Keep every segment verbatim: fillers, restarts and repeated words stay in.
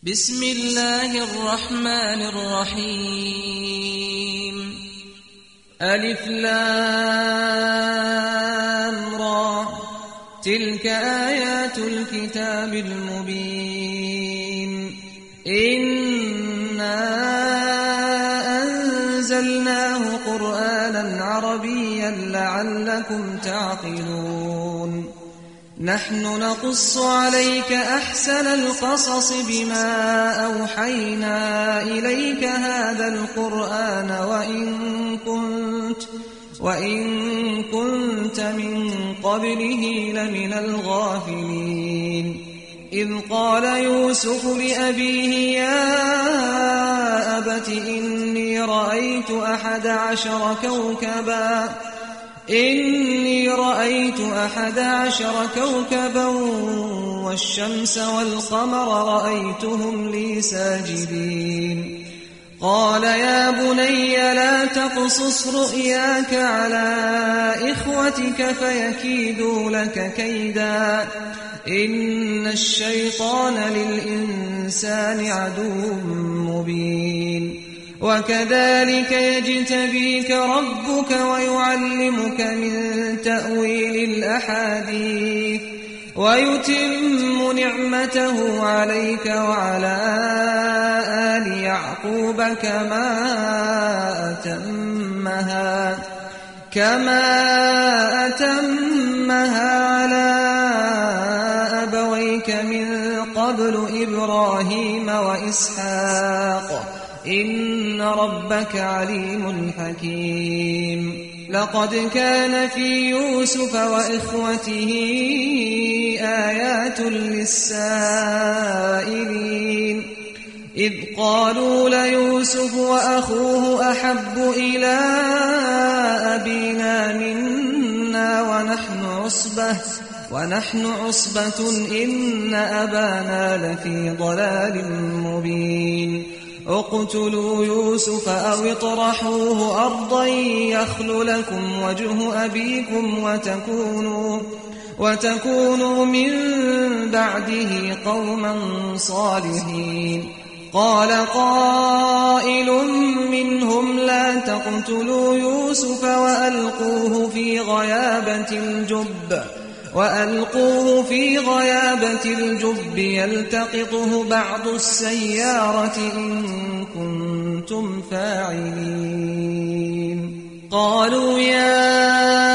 بسم الله الرحمن الرحيم ألف لام را تلك آيات الكتاب المبين إنا أنزلناه قرآنا عربيا لعلكم تعقلون نحن نقص عليك أحسن القصص بما أوحينا إليك هذا القرآن وإن كنت وإن كنت من قبله لمن الغافلين إذ قال يوسف لأبيه يا أبت إني رأيت أحد عشر كوكبا إني رأيت أحد عشر كوكبا والشمس والقمر رأيتهم لي ساجدين قال يا بني لا تقصص رؤياك على إخوتك فيكيدوا لك كيدا إن الشيطان للإنسان عدو مبين وكذلك يجتبيك ربك ويعلمك من تأويل الأحاديث ويتم نعمته عليك وعلى آل يعقوب كما أتمها كما أتمها على أبويك من قبل إبراهيم وإسحاق إن ربك عليم حكيم لقد كان في يوسف وإخوته آيات للسائلين إذ قالوا ليوسف وأخوه أحب إلى أبينا منا ونحن عصبة ونحن عصبة إن أبانا لفي ضلال مبين اقتلوا يوسف أو اطرحوه أرضا يخل لكم وجه أبيكم وتكونوا, وتكونوا من بعده قوما صالحين قال قائل منهم لا تقتلوا يوسف وألقوه في غيابة الجب وألقوه في غيابة الجب يلتقطه بعض السيارة إن كنتم فاعلين قالوا يا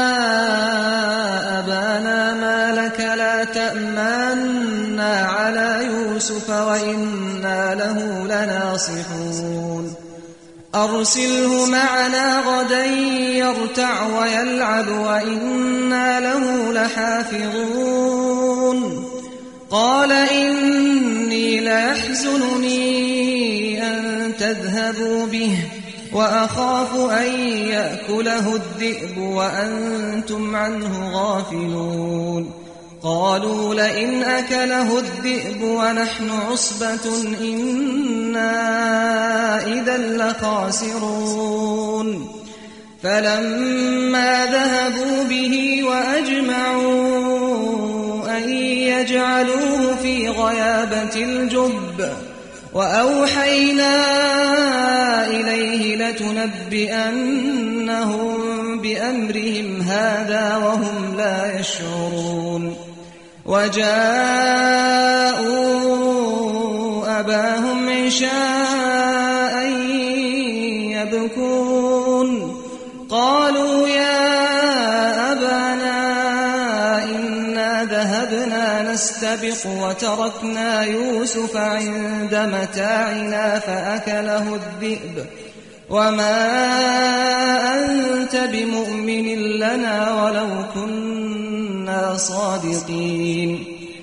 أبانا ما لك لا تأمنا على يوسف وإنا له لناصحون أرسله معنا غدا يرتع ويلعب وإنا له لحافظون قال إني ليحزنني أن تذهبوا به وأخاف أن يأكله الذئب وأنتم عنه غافلون قالوا لئن أكله الذئب ونحن عصبة إنا إذا لخاسرون فلما ذهبوا به وأجمعوا أن يجعلوه في غيابة الجب وأوحينا إليه لتنبئنهم بأمرهم هذا وهم لا يشعرون وجاءوا أباهم عشاء يبكون قالوا يا أبانا إنا ذهبنا نستبق وتركنا يوسف عند متاعنا فأكله الذئب وما أنت بمؤمن لنا ولو كنا صادقين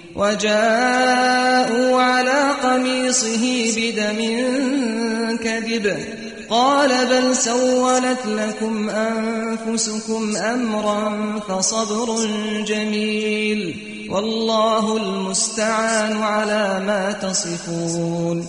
وجاءوا على قميصه بدم كذب قال بل سولت لكم أنفسكم أمرا فصبر جميل والله المستعان على ما تصفون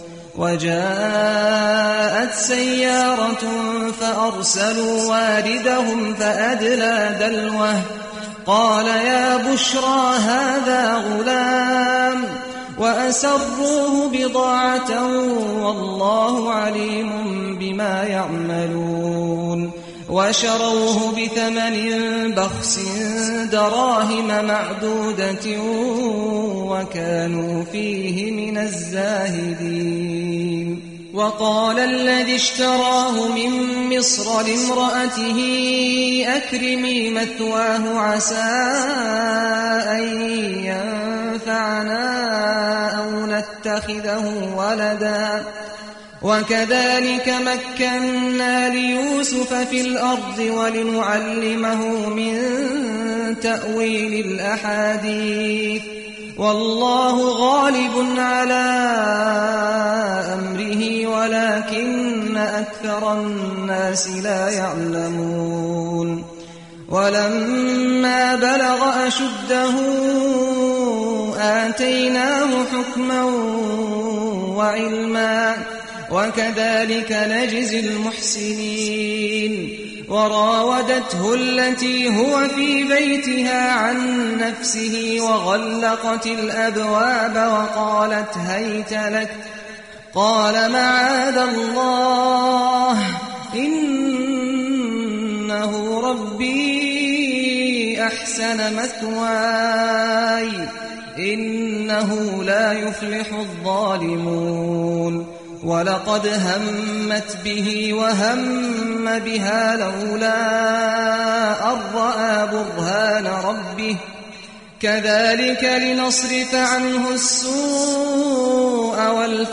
وجاءت سيارة فأرسلوا واردهم فأدلى دلوه قال يا بشرى هذا غلام وأسروه بضاعة والله عليم بما يعملون وشروه بثمن بخس دراهم معدودة وكانوا فيه من الزاهدين وقال الذي اشتراه من مصر لامرأته أكرمي مثواه عسى أن ينفعنا أو نتخذه ولدا وكذلك مكنا ليوسف في الأرض ولنعلمه من تأويل الأحاديث والله غالب على أمره ولكن أكثر الناس لا يعلمون ولما بلغ أشده آتيناه حكما وعلما وكذلك نجزي المحسنين وراودته التي هو في بيتها عن نفسه وغلقت الأبواب وقالت هيت لك قال معاذ الله إنه ربي أحسن مثواي إنه لا يفلح الظالمون ولقد همت به وهم بها لولا أن رأى برهان ربه كذلك لنصرف عنه السوء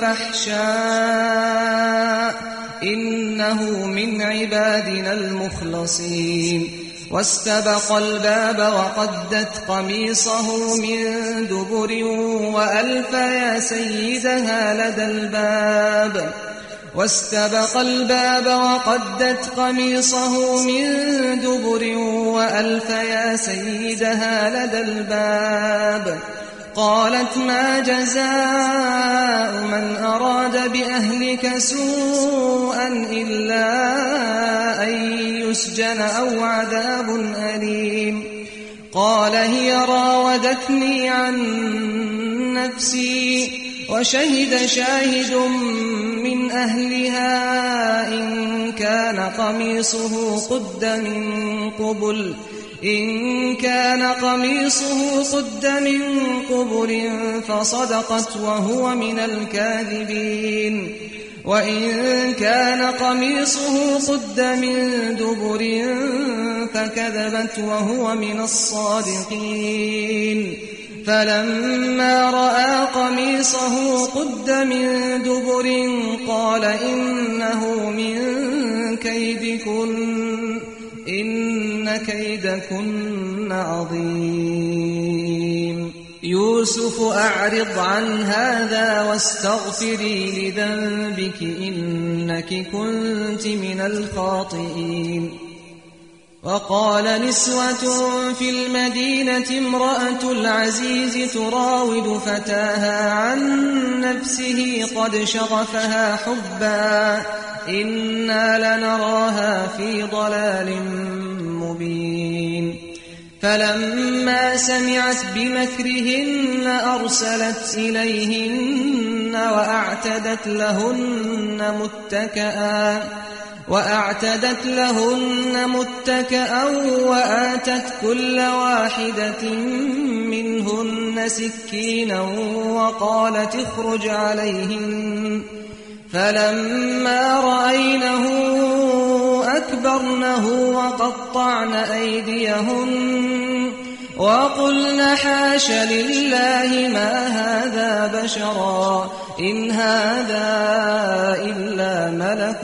والفحشاء إنه من عبادنا المخلصين واستبق الباب وقدت قميصه من دبر وألف يا سيدها لدى الباب واستبق الباب وقدت قميصه من دبر وألف يا سيدها لدى الباب قالت ما جزاء من أراد بأهلك سوءا إلا أن يسجن أو عذاب أليم قال هي راودتني عن نفسي وشهد شاهد من أهلها إن كان قميصه قد من قبل إن كان قميصه قد من قبل فصدقت وهو من الكاذبين وإن كان قميصه قد من دبر فكذبت وهو من الصادقين فلما رأى قميصه قد من دبر قال إنه من كيدكن إن كيدكن عظيم يوسف أعرض عن هذا واستغفري لذنبك إنك كنت من الخاطئين وقال نسوة في المدينة امرأة العزيز تراود فتاها عن نفسه قد شغفها حبا إنا لنراها في ضلال مبين فلما سمعت بمكرهن أرسلت إليهن وأعتدت لهن متكئا وأعتدت لهن متكئا وآتت كل واحدة منهن سكينا وقالت اخرج عليهن فلما رأينه أكبرنه وقطعن أيديهن وقلن حاش لله ما هذا بشرا إن هذا إلا ملك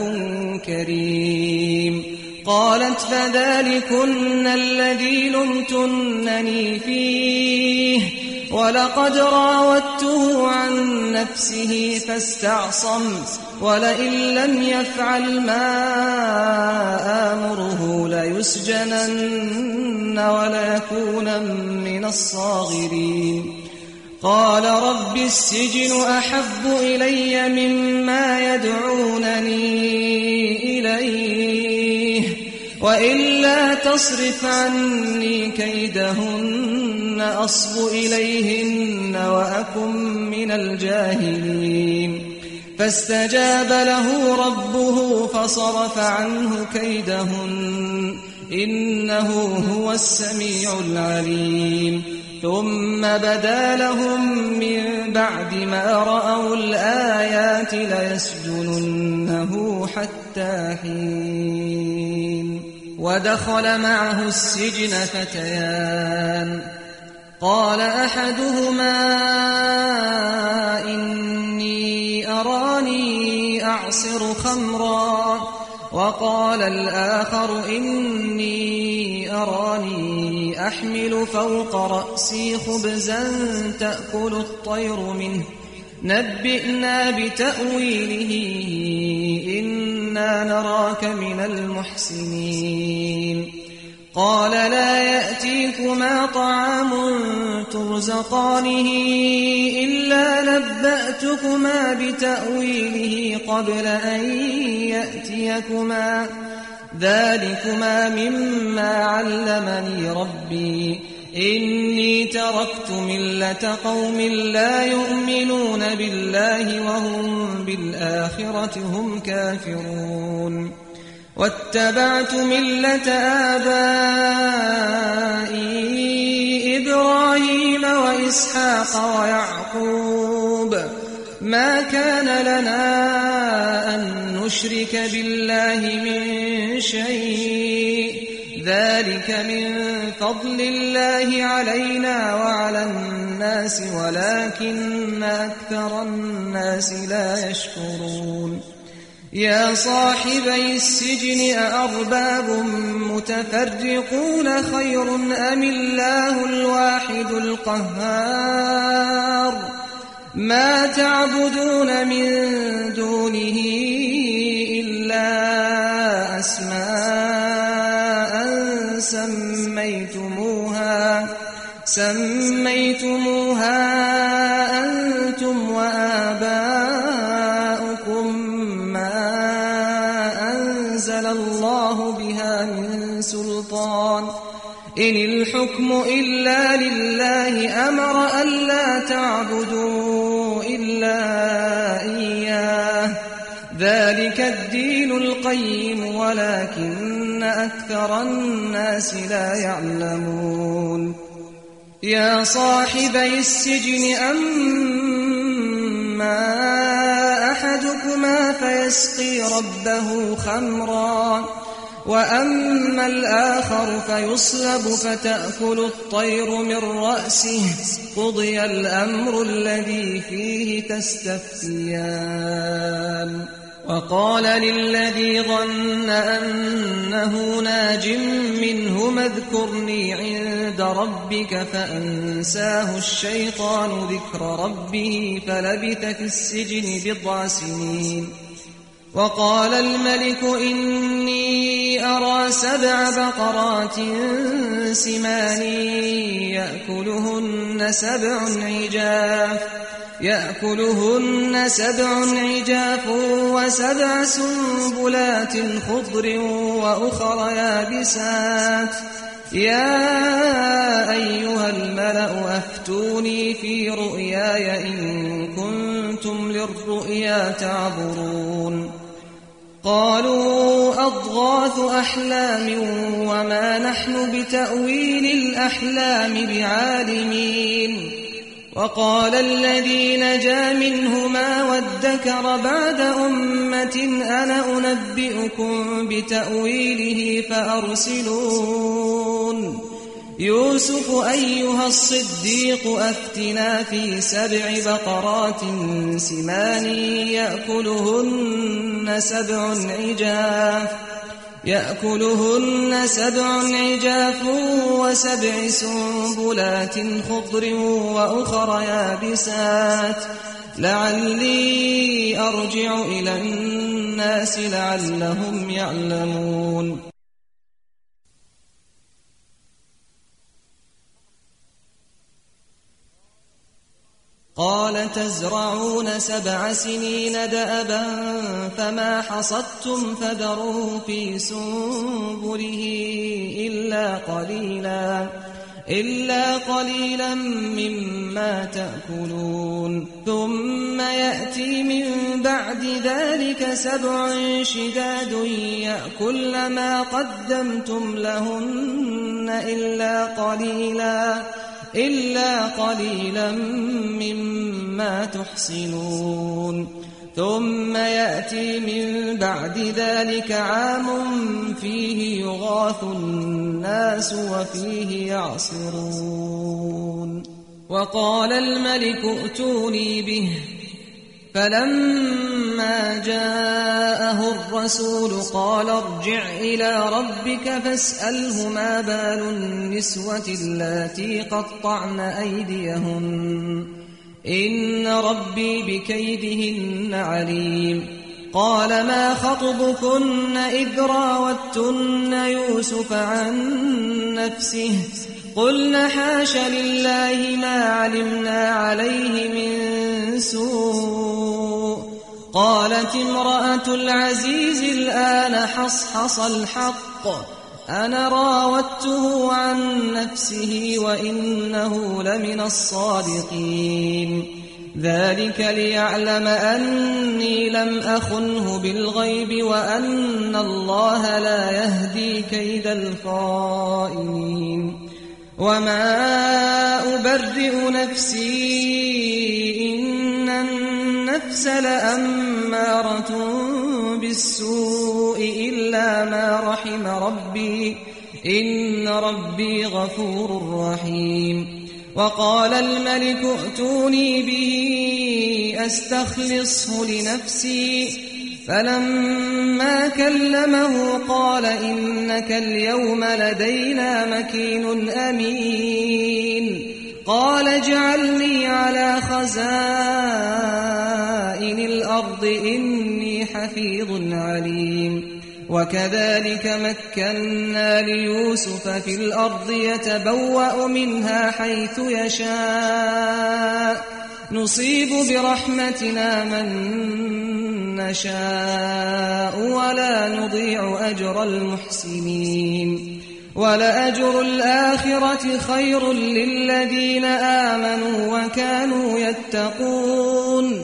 كريم قالت فذلكن الذي لمتنني فيه ولقد راودته عن نفسه فاستعصم ولئن لم يفعل ما آمره ليسجنن وليكونن من الصاغرين قال رب السجن أحب إلي مما يدعونني إليه وإلا تصرف عني كيدهن أصب إليهن وأكن من الجاهلين فاستجاب له ربه فصرف عنه كيدهن إنه هو السميع العليم ثم بدا لهم من بعد ما رأوا الآيات ليسجننه حتى حين ودخل معه السجن فتيان قال أحدهما إني أراني أعصر خمرا وقال الآخر إني أراني أحمل فوق رأسي خبزا تأكل الطير منه نبئنا بتأويله إنا نراك من المحسنين قال لا يأتيكما طعام ترزقانه إلا نبأتكما بتأويله قبل أن يأتيكما ذلكما مما علمني ربي إني تركت ملة قوم لا يؤمنون بالله وهم بالآخرة هم كافرون واتبعت ملة آبائي إبراهيم وإسحاق ويعقوب ما كان لنا أن نشرك بالله من شيء ذلك من فضل الله علينا وعلى الناس ولكن أكثر الناس لا يشكرون يا صاحبي السجن أأرباب متفرقون خير أم الله الواحد القهار ما تعبدون من دونه إلا أسماء سميتموها سميتموها أنتم وآباؤكم ما أنزل الله بها من سلطان إن الحكم إلا لله أمر ألا تعبدوا إلا إياه ذلك الدين القيم ولكن أكثر الناس لا يعلمون يا صاحبي السجن أما أحدكما فيسقي ربه خمرا وأما الآخر فيصلب فتأكل الطير من رأسه قضي الأمر الذي فيه تستفتيان وقال للذي ظن أنه ناج منهما اذكرني عند ربك فأنساه الشيطان ذكر ربه فلبث في السجن بضع سنين وقال الملك إني أرى سبع بقرات سمان يأكلهن سبع عجاف يأكلهن سبع عجاف وسبع سنبلات خضر وأخر يابسات يا أيها الملأ أفتوني في رؤياي إن كنتم للرؤيا تعبرون قالوا أضغاث أحلام وما نحن بتأويل الأحلام بعالمين وقال الذي نجا منهما وادكر بعد أمة أنا أنبئكم بتأويله فأرسلون يوسف أيها الصديق أفتنا في سبع بقرات سمان يأكلهن سبع عجاف يأكلهن سبع عجاف وسبع سنبلات خضر وأخر يابسات لعلي أرجع إلى الناس لعلهم يعلمون قال تزرعون سبع سنين دأبا فما حصدتم فذروه في سنبله إلا قليلا إلا قليلا مما تأكلون ثم يأتي من بعد ذلك سبع شداد يأكل ما قدمتم لهن إلا قليلا إلا قليلا مما تحصنون ثم يأتي من بعد ذلك عام فيه يغاث الناس وفيه يعصرون وقال الملك ائتوني به فلما جاءه الرسول قال ارجع إلى ربك فاسأله ما بال النسوة اللاتي قطعن أيديهن إن ربي بكيدهن عليم قال ما خطبكن إذ راوتن يوسف عن نفسه قلن حاش لله ما علمنا عليه من سوء قالت امرأة العزيز الآن حصحص الحق أنا راودته عن نفسه وإنه لمن الصادقين ذلك ليعلم أني لم أخنه بالغيب وأن الله لا يهدي كيد الخائنين وما أبرئ نفسي إن النفس لأمارة بالسوء إلا ما رحم ربي إن ربي غفور رحيم وقال الملك ائتوني به أستخلصه لنفسي فلما كلمه قال إنك اليوم لدينا مكين أمين قال اجعلني على خزائن الأرض إني حفيظ عليم وكذلك مكنا ليوسف في الأرض يتبوأ منها حيث يشاء نصيب برحمتنا من نشاء ولا نضيع أجر المحسنين ولأجر الآخرة خير للذين آمنوا وكانوا يتقون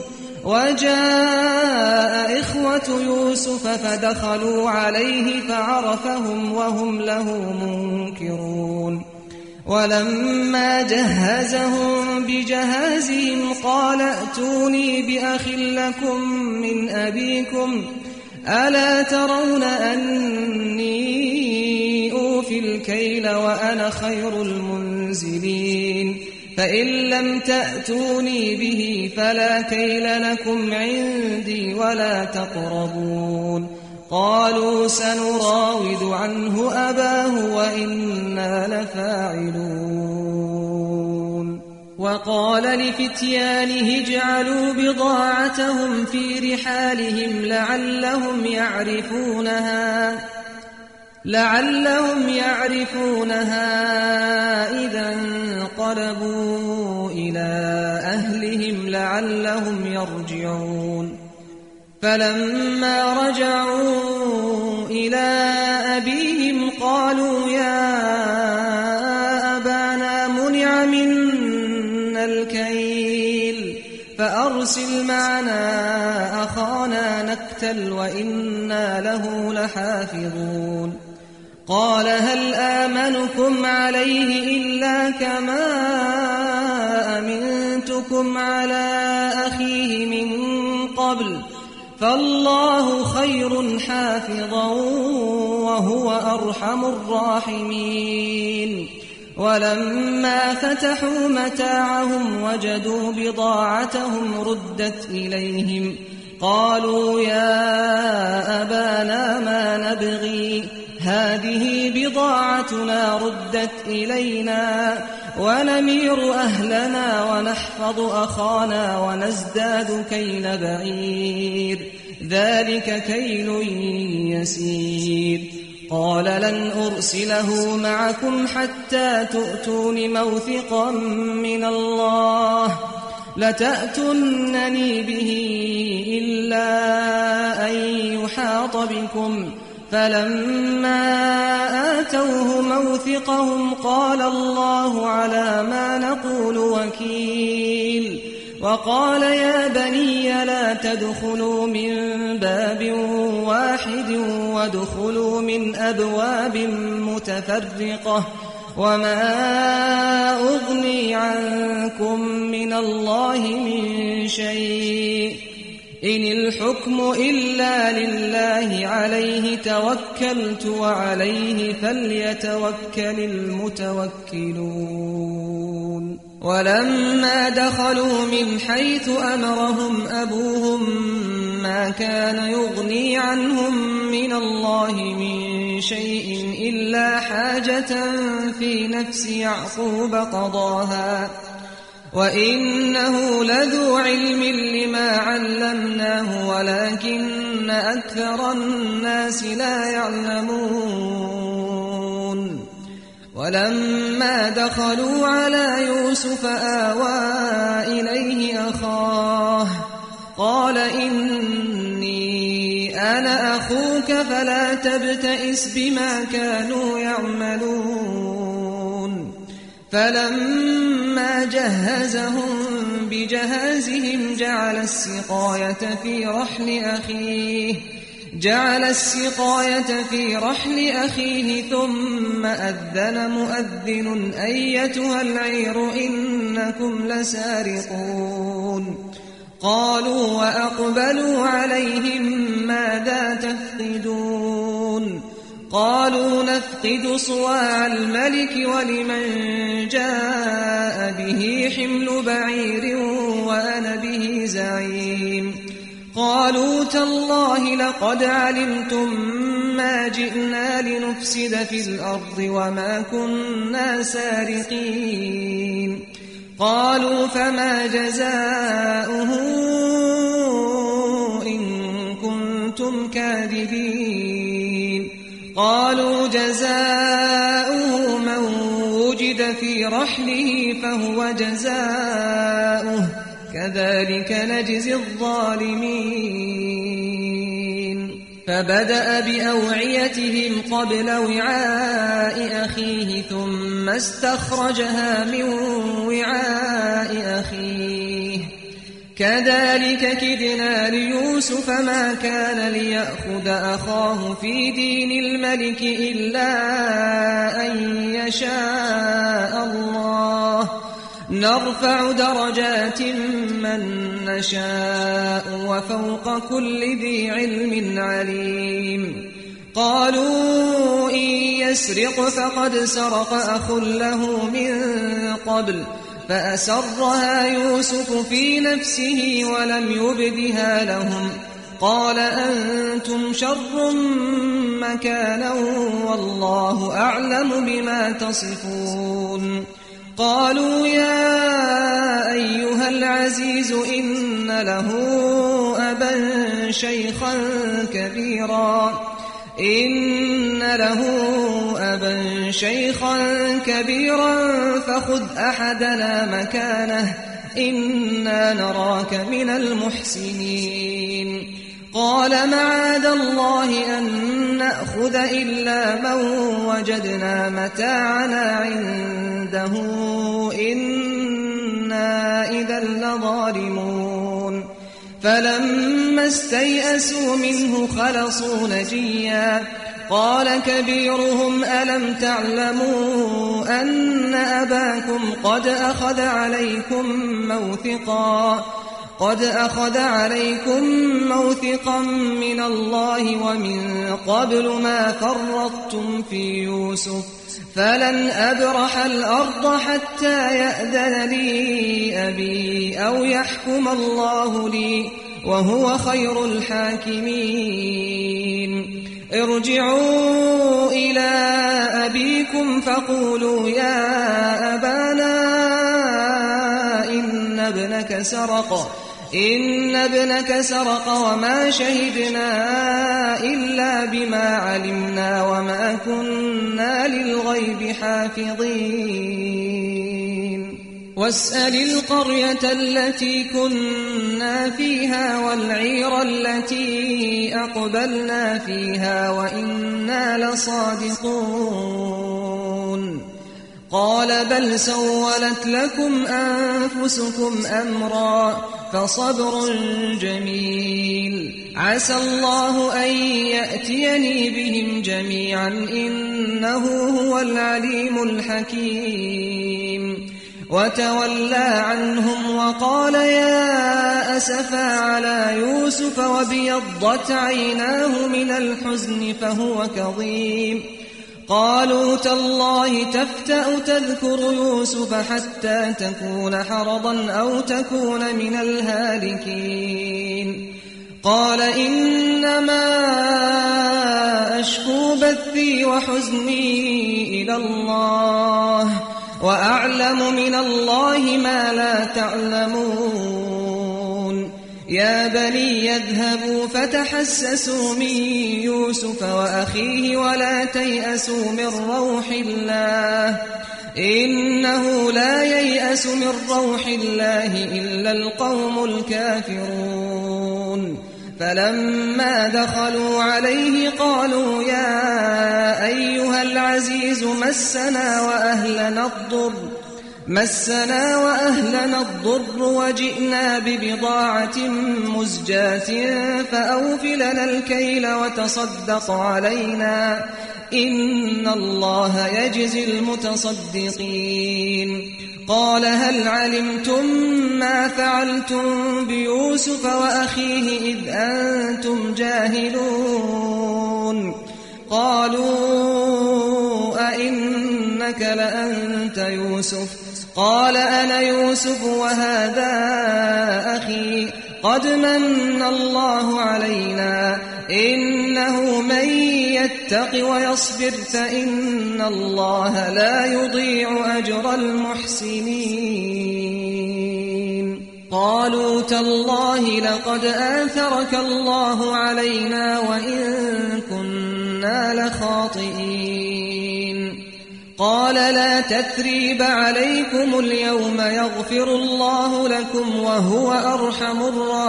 وجاء إخوة يوسف فدخلوا عليه فعرفهم وهم له منكرون ولما جهزهم بجهازهم قال ائتوني بأخ لكم من أبيكم ألا ترون أني أوفي الكيل وأنا خير المنزلين فإن لم تأتوني به فلا كيل لكم عندي ولا تقربون قالوا سنراود عنه أباه وإنا لفاعلون وقال لفتيانه اجعلوا بضاعتهم في رحالهم لعلهم يعرفونها لعلهم يعرفونها إذا انقلبوا إلى أهلهم لعلهم يرجعون فلما رجعوا إلى أبيهم قالوا يا أبانا منع منا الكيل فأرسل معنا أخانا نكتل وإنا له لحافظون قال هل آمنكم عليه إلا كما أمنتكم على أخيه من قبل فالله خير حافظا وهو أرحم الراحمين ولما فتحوا متاعهم وجدوا بضاعتهم ردت إليهم قالوا يا أبانا ما نبغي هذه بضاعتنا ردت إلينا ونمير أهلنا ونحفظ أخانا ونزداد كيل بعير ذلك كيل يسير قال لن أرسله معكم حتى تؤتون موثقا من الله لتأتونني به إلا أن يحاط بكم فلما آتوه موثقهم قال الله على ما نقول وكيل وقال يا بني لا تدخلوا من باب واحد وادخلوا من أبواب متفرقة وما أغني عنكم من الله من شيء إن الحكم إلا لله عليه توكلت وعليه فليتوكل المتوكلون ولما دخلوا من حيث أمرهم أبوهم ما كان يغني عنهم من الله من شيء إلا حاجة في نفس يعقوب قضاها وإنه لذو علم لما علمناه ولكن أكثر الناس لا يعلمون ولما دخلوا على يوسف آوى إليه أخاه قال إني أنا أخوك فلا تبتئس بما كانوا يعملون فلما جهزهم بجهازهم جعل السقاية في رحل أخيه جعل السقاية في رحل أخيه ثم أذن مؤذن أيتها العير إنكم لسارقون قالوا وأقبلوا عليهم ماذا تفقدون قالوا نفقد صواع الملك ولمن جاء به حمل بعير وأنا به زعيم قالوا تالله لقد علمتم ما جئنا لنفسد في الأرض وما كنا سارقين قالوا فما جزاؤه إن كنتم كاذبين قالوا جزاؤه من وجد في رحله فهو جزاؤه كذلك نجزي الظالمين فبدأ بأوعيتهم قبل وعاء أخيه ثم استخرجها من وعاء أخيه كذلك كدنا ليوسف ما كان ليأخذ أخاه في دين الملك إلا أن يشاء الله نرفع درجات من نشاء وفوق كل ذي علم عليم قالوا إن يسرق فقد سرق أخ له من قبل فأسرها يوسف في نفسه ولم يبدها لهم قال أنتم شر مكانا والله أعلم بما تصفون قالوا يا أيها العزيز إن له أبا شيخا كبيرا إن له أبا شيخا كبيرا فخذ أحدنا مكانه إنا نراك من المحسنين قال معاذ الله أن نأخذ إلا من وجدنا متاعنا عنده إنا إذا لظالمون فلما استيئسوا منه خلصوا نجيا قال كبيرهم ألم تعلموا أن أباكم قد أخذ عليكم موثقا قد أخذ عليكم موثقا من الله ومن قبل ما فرطتم في يوسف فلن أبرح الأرض حتى يأذن لي أبي أو يحكم الله لي وهو خير الحاكمين ارجعوا إلى أبيكم فقولوا يا أبانا إن ابنك سرق إن ابنك سرق وما شهدنا إلا بما علمنا وما كنا للغيب حافظين واسأل القرية التي كنا فيها والعير التي أقبلنا فيها وإنا لصادقون قال بل سولت لكم أنفسكم أمرا فصبر جميل عسى الله أن يأتيني بهم جميعا إنه هو العليم الحكيم وتولى عنهم وقال يا أسفا على يوسف وابيضت عيناه من الحزن فهو كظيم قالوا تالله تفتأ تذكر يوسف حتى تكون حرضا أو تكون من الهالكين قال إنما أشكو بثي وحزني إلى الله وأعلم من الله ما لا تعلمون يا بني يذهبوا فتحسسوا من يوسف وأخيه ولا تيأسوا من روح الله إنه لا ييأس من روح الله إلا القوم الكافرون فلما دخلوا عليه قالوا يا أيها العزيز مسنا وأهلنا الضر مسنا وأهلنا الضر وجئنا ببضاعة مزجاة فأوف لنا الكيل وتصدق علينا إن الله يجزي المتصدقين قال هل علمتم ما فعلتم بيوسف وأخيه إذ أنتم جاهلون قالوا أئنك لأنت يوسف قال أنا يوسف وهذا أخي قد من الله علينا إنه من يتق ويصبر فإن الله لا يضيع أجر المحسنين قالوا تالله لقد آثرك الله علينا وإن كنا لخاطئين قال لا تثريب عليكم اليوم يغفر الله لكم وهو أرحم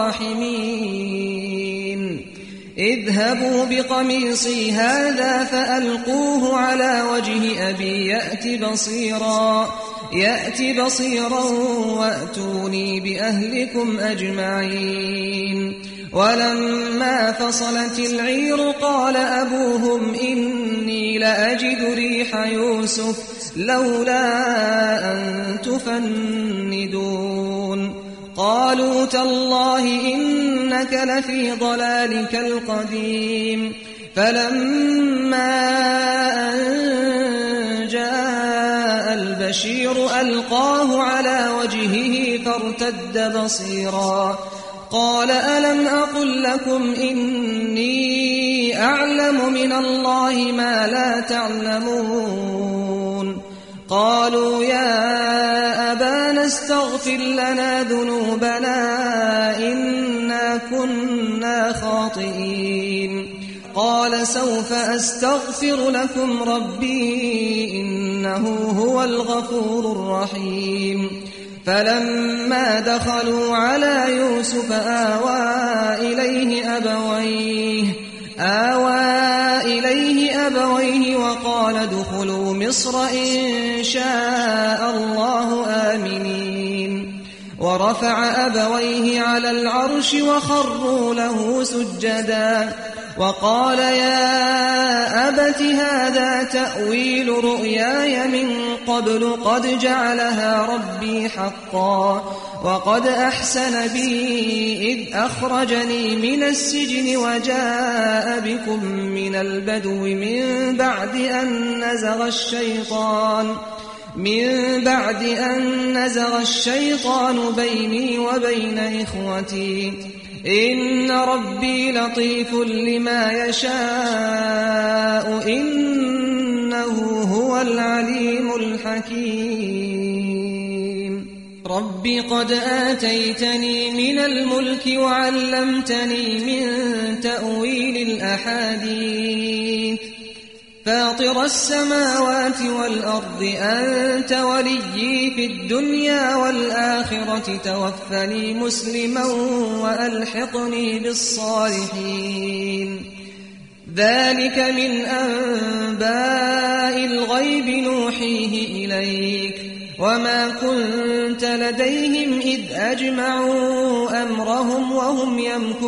الراحمين اذهبوا بقميصي هذا فألقوه على وجه أبي يأت بصيرا يأت بصيرا وأتوني بأهلكم أجمعين ولما فصلت العير قال أبوهم إني لأجد ريح يوسف لولا أن تفندون قالوا تالله إنك لفي ضلالك القديم فلما أن جاء البشير ألقاه على وجهه فارتد بصيرا قال ألم أقل لكم إني أعلم من الله ما لا تعلمون قالوا يا أبانا استغفر لنا ذنوبنا إنا كنا خاطئين قال سوف أستغفر لكم ربي إنه هو الغفور الرحيم فلما دخلوا على يوسف آوى إليه أبويه آوى إليه أبويه وقال ادخلوا مصر إن شاء الله آمنين ورفع أبويه على العرش وخروا له سجدا وقال يا أبت هذا تأويل رؤياي من قبل قد جعلها ربي حقا وقد أحسن بي إذ أخرجني من السجن وجاء بكم من البدو من بعد أن نزغ الشيطان من بعد أن نزغ الشيطان بيني وبين إخوتي إن ربي لطيف لما يشاء إنه هو العليم الحكيم رب قد آتيتني من الملك وعلمتني من تأويل الأحاديث فاطر السماوات والأرض أنت وليي في الدنيا والآخرة توفني مسلما وألحقني بالصالحين ذلك من أنباء الغيب نوحيه إليك وما كنت لديهم إذ أجمعوا أمرهم وهم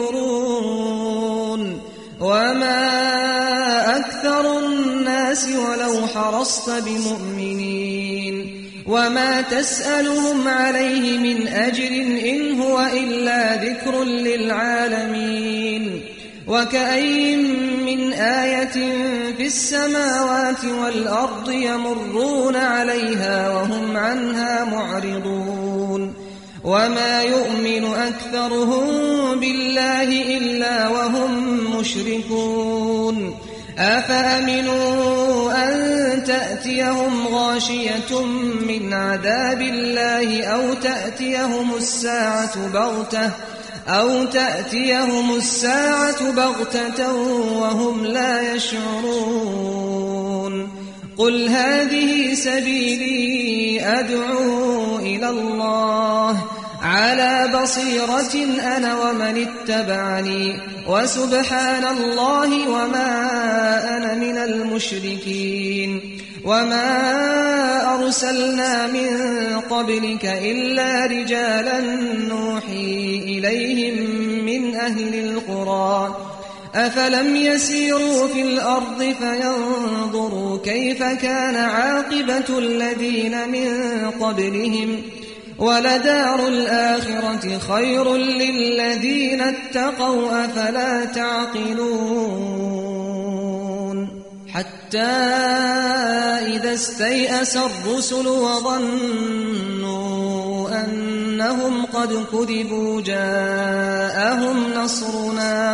يمكرون وما أكثر الناس ولو حرصت بمؤمنين وما تسألهم عليه من أجر إن هو إلا ذكر للعالمين وكأي من آية في السماوات والأرض يمرون عليها وهم عنها معرضون وما يؤمن أكثرهم بالله إلا وهم مشركون أفأمنوا أن تأتيهم غاشية من عذاب الله أو تأتيهم الساعة بغتة أو تأتيهم الساعة بغتة وهم لا يشعرون قل هذه سبيلي أدعو إلى الله على بصيرة أنا ومن اتبعني وسبحان الله وما أنا من المشركين وما أرسلنا من قبلك إلا رجالا نوحي إليهم من أهل القرى أفلم يسيروا في الأرض فينظروا كيف كان عاقبة الذين من قبلهم ولدار الآخرة خير للذين اتقوا أفلا تعقلون حتى إذا استيأس الرسل وظنوا أنهم قد كذبوا جاءهم نصرنا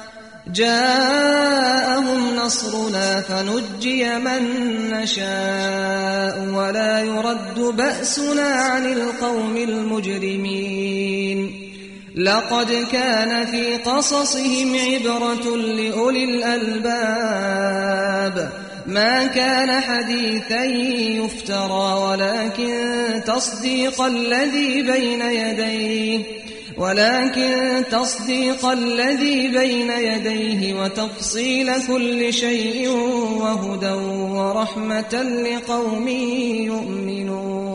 جاءهم نصرنا فنجي من نشاء ولا يرد بأسنا عن القوم المجرمين لقد كان في قصصهم عبرة لأولي الألباب ما كان حديثا يفترى ولكن تصديق الذي بين يديه ولكن تصديق الذي بين يديه وتفصيل كل شيء وهدى ورحمة لقوم يؤمنون